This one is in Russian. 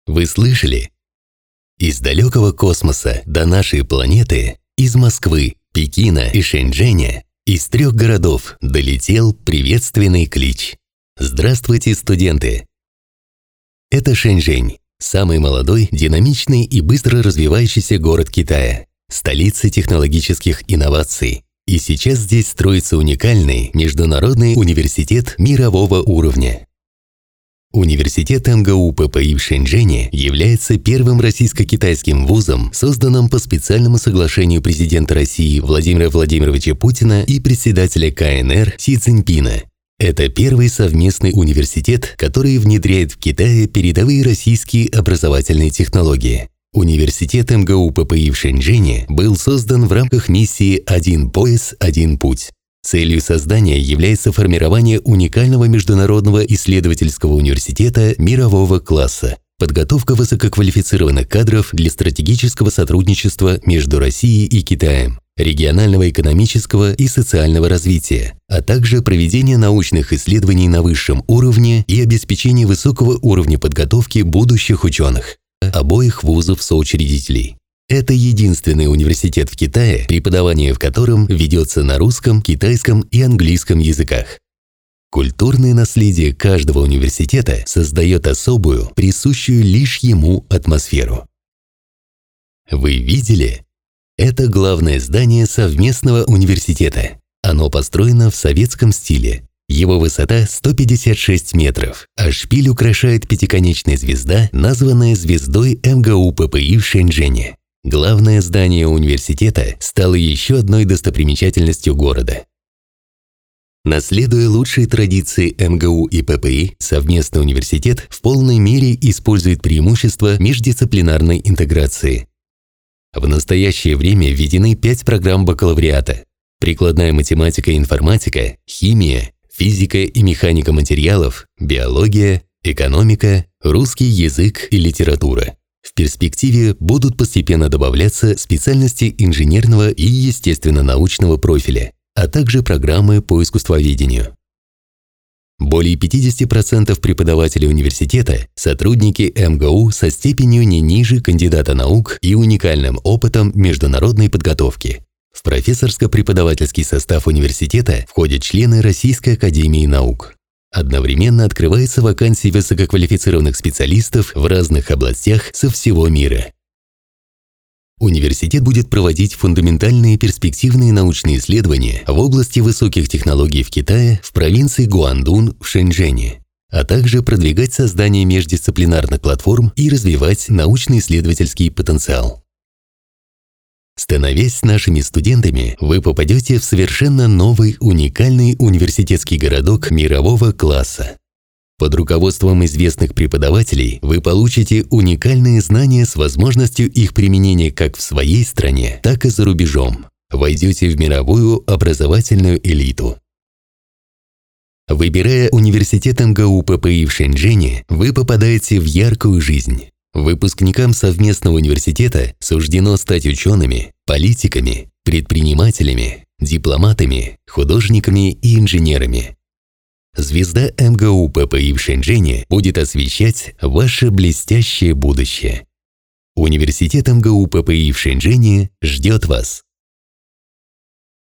Вы слышали? Из далекого космоса до нашей планеты, из Москвы, Пекина и Шэньчжэня, из 3 городов долетел приветственный клич. Здравствуйте, студенты! Это Шэньчжэнь, самый молодой, динамичный и быстро развивающийся город Китая, столица технологических инноваций. И сейчас здесь строится уникальный международный университет мирового уровня. Университет МГУ ППИ в Шэньчжэне является первым российско-китайским вузом, созданным по специальному соглашению президента России Владимира Владимировича Путина и председателя КНР Си Цзиньпина. Это первый совместный университет, который внедряет в Китае передовые российские образовательные технологии. Университет МГУ ППИ в Шэньчжэне был создан в рамках миссии «Один пояс, один путь». Целью создания является формирование уникального международного исследовательского университета мирового класса, подготовка высококвалифицированных кадров для стратегического сотрудничества между Россией и Китаем, регионального экономического и социального развития, а также проведение научных исследований на высшем уровне и обеспечение высокого уровня подготовки будущих ученых обоих вузов-соучредителей. Это единственный университет в Китае, преподавание в котором ведется на русском, китайском и английском языках. Культурное наследие каждого университета создает особую, присущую лишь ему атмосферу. Вы видели? Это главное здание совместного университета. Оно построено в советском стиле. Его высота 156 метров, а шпиль украшает пятиконечная звезда, названная звездой МГУ ППИ в Шэньчжэне. Главное здание университета стало еще одной достопримечательностью города. Наследуя лучшие традиции МГУ и ППИ, совместный университет в полной мере использует преимущества междисциплинарной интеграции. В настоящее время введены 5 программ бакалавриата: прикладная математика и информатика, химия, физика и механика материалов, биология, экономика, русский язык и литература. В перспективе будут постепенно добавляться специальности инженерного и естественно-научного профиля, а также программы по искусствоведению. Более 50% преподавателей университета – сотрудники МГУ со степенью не ниже кандидата наук и уникальным опытом международной подготовки. В профессорско-преподавательский состав университета входят члены Российской академии наук. Одновременно открываются вакансии высококвалифицированных специалистов в разных областях со всего мира. Университет будет проводить фундаментальные перспективные научные исследования в области высоких технологий в Китае, в провинции Гуандун в Шэньчжэне, а также продвигать создание междисциплинарных платформ и развивать научно-исследовательский потенциал. Становясь нашими студентами, вы попадете в совершенно новый, уникальный университетский городок мирового класса. Под руководством известных преподавателей вы получите уникальные знания с возможностью их применения как в своей стране, так и за рубежом. Войдете в мировую образовательную элиту. Выбирая университет МГУ ППИ в Шэньчжэне, вы попадаете в яркую жизнь. Выпускникам совместного университета суждено стать учеными, политиками, предпринимателями, дипломатами, художниками и инженерами. Звезда МГУ ППИ в Шэньчжэне будет освещать ваше блестящее будущее. Университет МГУ ППИ в Шэньчжэне ждет вас.